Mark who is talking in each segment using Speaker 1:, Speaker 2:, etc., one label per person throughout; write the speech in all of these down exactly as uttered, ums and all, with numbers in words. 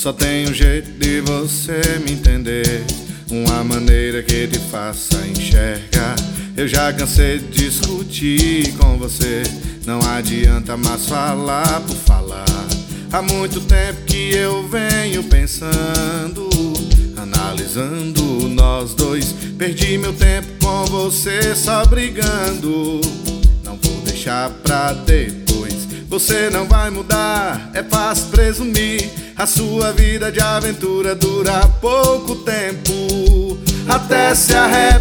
Speaker 1: Só tem um jeito de você me entender, uma maneira que te faça enxergar. Eu já cansei de discutir com você, não adianta mais falar por falar. Há muito tempo que eu venho pensando, analisando nós dois. Perdi meu tempo com você só brigando, não vou deixar pra depois. Você não vai mudar, é fácil presumir. A sua vida de aventura dura pouco tempo, até se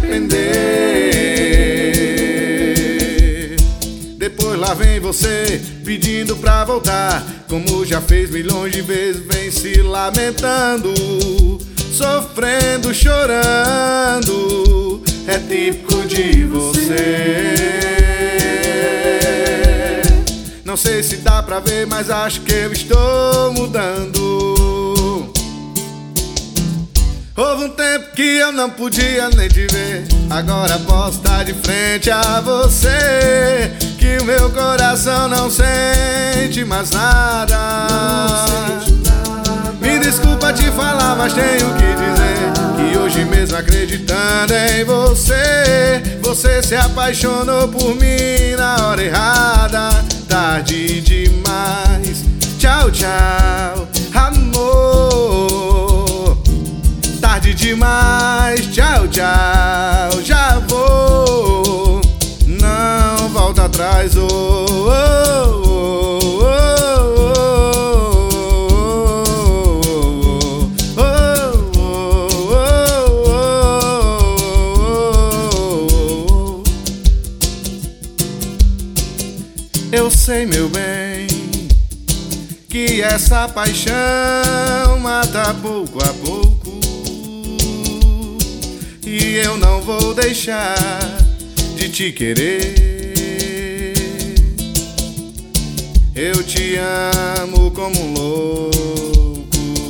Speaker 1: arrepender. Depois lá vem você pedindo pra voltar, como já fez milhões de vezes, vem se lamentando, sofrendo, chorando. É típico de você. Não sei se dá pra ver, mas acho que eu estou mudando. Houve um tempo que eu não podia nem te ver, agora posso estar de frente a você, que o meu coração não sente mais nada. Me desculpa te falar, mas tenho que dizer que hoje mesmo acreditando em você, você se apaixonou por mim na hora errada. Tarde demais, tchau, tchau, amor. Tarde demais, tchau, tchau, já vou. Não volta atrás, oh, oh, oh, oh, oh, oh. Eu sei, meu bem, que essa paixão mata pouco a pouco, e eu não vou deixar de te querer. Eu te amo como um louco.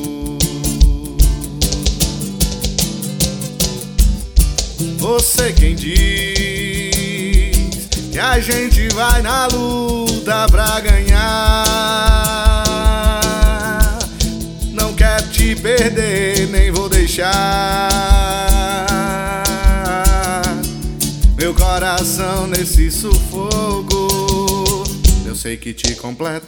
Speaker 1: Você quem diz que a gente vai na luta pra ganhar. Não quero te perder, nem vou deixar meu coração nesse sufoco. Eu sei que te completo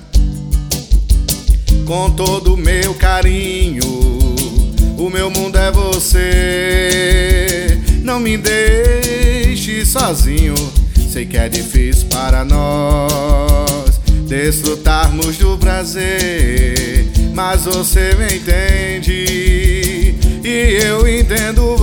Speaker 1: com todo o meu carinho. O meu mundo é você. Não me deixe sozinho. Sei que é difícil para nós desfrutarmos do prazer, mas você me entende e eu entendo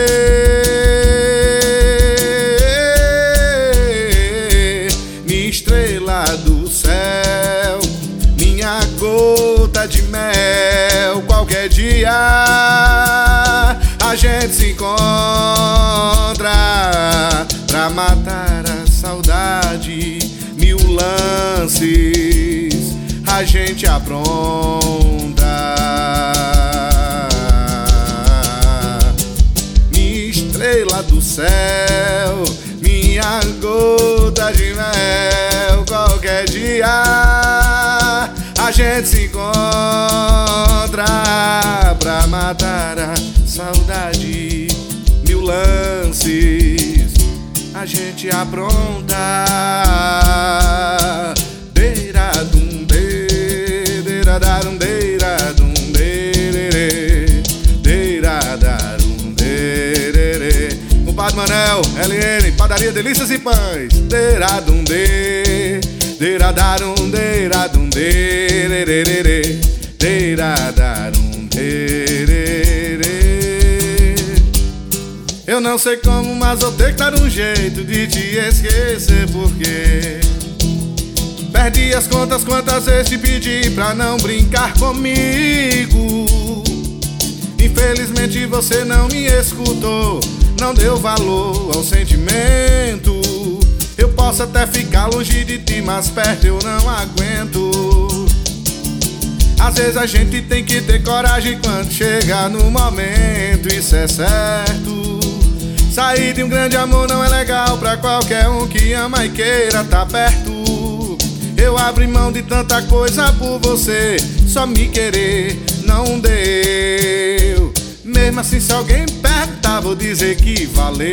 Speaker 1: você. Minha estrela do céu, minha gota de mel. Qualquer dia a gente se encontra pra matar a saudade. Mil lances a gente apronta. Minha estrela do céu, minha gota de mel. Qualquer dia a gente se encontra pra matar a saudade. Mil lances a gente apronta. Deiradum, de, deiradarum, deiradum, dererê, deiradarum, dererê. Compadre Manel, L N, Padaria Delícias e Pães. Deiradum, de, deiradarum, deiradum, dererê, deiradarum, dererê. Eu não sei como, mas vou ter que dar um jeito de te esquecer, porque perdi as contas quantas vezes te pedi pra não brincar comigo. Infelizmente você não me escutou, não deu valor ao sentimento. Eu posso até ficar longe de ti, mas perto eu não aguento. Às vezes a gente tem que ter coragem quando chegar no momento, isso é certo. Sair de um grande amor não é legal pra qualquer um que ama e queira tá perto. Eu abri mão de tanta coisa por você, só me querer não deu. Mesmo assim, se alguém perguntar, vou dizer que valeu.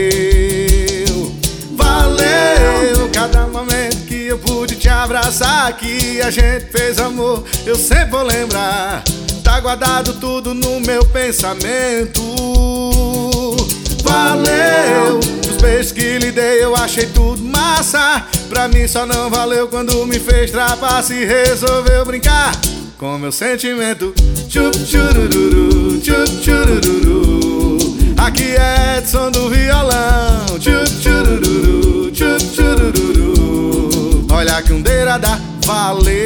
Speaker 1: Valeu cada momento que eu pude te abraçar, que a gente fez amor, eu sempre vou lembrar. Tá guardado tudo no meu pensamento. Valeu os beijos que lhe dei, eu achei tudo massa. Pra mim só não valeu quando me fez trapaça e resolveu brincar com meu sentimento. Tchup tchurururu, tchup tchurururu. Aqui é Edson do violão. Tchup tchurururu, tchup tchurururu. Olha que um deira dá, valeu.